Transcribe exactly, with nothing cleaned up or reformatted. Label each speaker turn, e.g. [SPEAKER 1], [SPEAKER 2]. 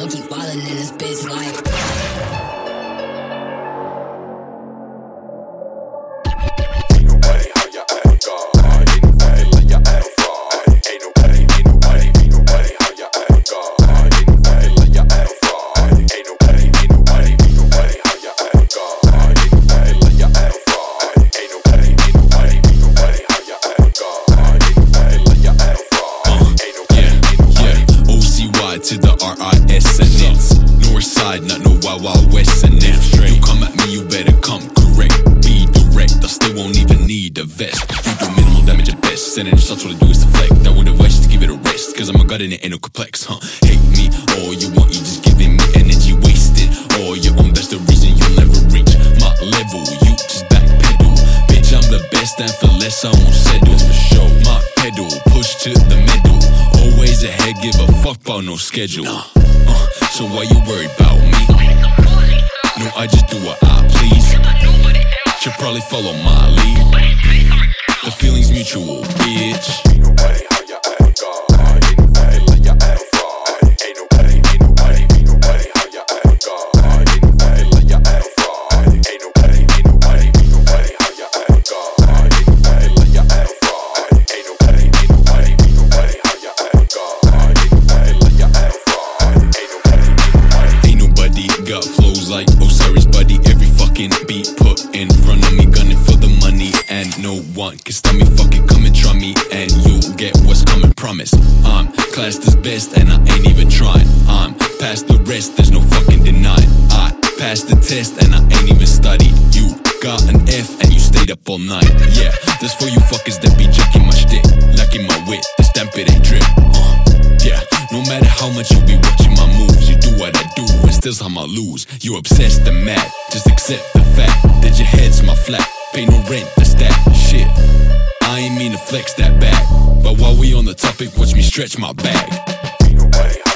[SPEAKER 1] Don't keep wildin' in this bitch like.
[SPEAKER 2] To the R I S and it's North Side, not no Wild Wild West. And if you come at me, you better come correct. Be direct, I still won't even need a vest. You do minimal damage at best, sending shots, what I do is deflect. I would advise you to give it a rest, cause I'm a god and it ain't no complex, huh? Hate me, all you want, you just giving me energy wasted. All your own, that's the reason you'll never reach my level. You just backpedal, bitch, I'm the best and for less I won't settle. For sure, my pedal, push to the middle. Always ahead, give a fuck about no schedule. Uh, so why you worried about me? No, I just do what I please. Should probably follow my lead. The feeling's mutual, bitch. Ain't nobody how you act, God. Ain't nobody like you act, God. Ain't nobody, ain't nobody, ain't nobody how you act, God. Ain't nobody like you act, God. Ain't nobody, ain't nobody, ain't nobody how you act, God. Ain't nobody like you act, God. Ain't nobody, ain't nobody, ain't nobody how you act, God. Ain't nobody like you act, God. Ain't nobody, ain't nobody got flows like Osiris, buddy. Every fucking beat put in front of me, gunning for the money, and no one can stop me. Fuck it, come and try me, and you'll get what's coming. Promise. I'm classed as best, and I ain't even trying. I'm past the rest, there's no fucking denying. I passed the test, and I ain't even studied. You got an F, and you stayed up all night. Yeah, that's for you fuckers that be jacking my shtick, lacking my wit. The stamp it ain't drip. Uh, yeah, no matter how much you be watching my moves, you do what I do, and still somehow lose. You obsessed and mad, just accept the fact that your head's my flat. Pay no rent, that's that shit. I ain't mean to flex that back, but while we on the topic, watch me stretch my bag. Ain't nobody